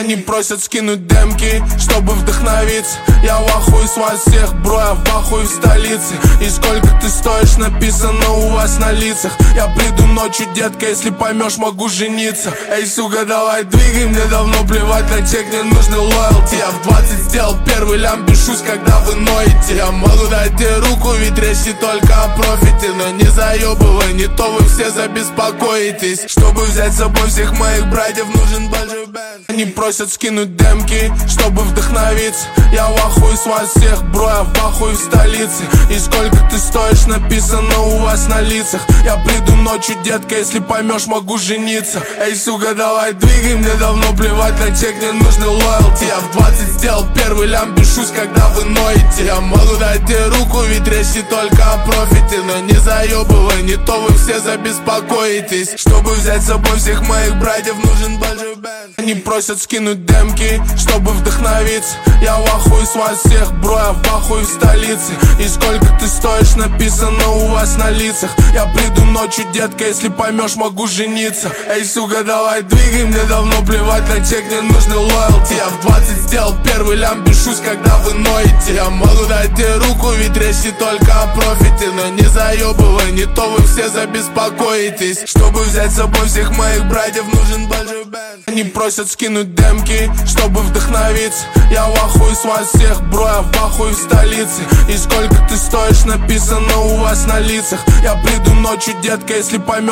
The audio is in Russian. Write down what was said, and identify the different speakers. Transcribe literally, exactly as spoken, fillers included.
Speaker 1: Они просят скинуть демки, чтобы вдохновиться. Я в ахуе с вас всех, бро, я в ахуе в столице. И сколько ты стоишь, написано у вас на лицах. Я приду ночью, детка, если поймешь, могу жениться. Эй, сука, давай двигай, мне давно плевать на чек, мне нужны лоялти. Я в двадцать сделал первый лям, бешусь, когда вы ноете. Я могу дать тебе руку, ведь речь не только о профите. Но не заебывай, не то вы все забеспокоитесь. Чтобы взять с собой всех моих братьев, нужен большой бенд. Они просят скинуть демки, чтобы вдохновиться. Я в ахуе с вас всех, бро, я в ахуе в столице. И сколько ты стоишь, написано у вас на лицах. Я приду ночью, детка, если поймешь, могу жениться. Эй, сука, давай двигай, мне давно плевать на чек, мне нужны лоялти. Я в двадцать сделал первый лям, бешусь, когда вы ноете. Я могу дать тебе руку, ведь речь не только о профите. Но не заебывай, не то вы все забеспокоитесь. Чтобы взять с собой всех моих братьев, нужен большой бенд. Они просят скинуть демки, чтобы вдохновиться. Я в ахуе с вас всех, бро, я в ахуе в столице. И сколько ты стоишь, написано у вас на лицах. Я приду ночью, детка, если поймешь, могу жениться. Эй, сука, давай двигай, мне давно плевать на чек, мне нужны лоялти. Я в двадцать сделал первый лям, бешусь, когда вы ноете. Я могу дать тебе руку, ведь речь не только о профите. Но не заебывай, не то вы все забеспокоитесь. Чтобы взять с собой всех моих братьев, нужен большой бенд. Они просят скинуть демки, чтобы вдохновиться. Я в ахуе с вас всех, бро, я в ахуе в столице. И сколько ты стоишь, написано у вас на лицах. Я приду ночью, детка, если поймешь.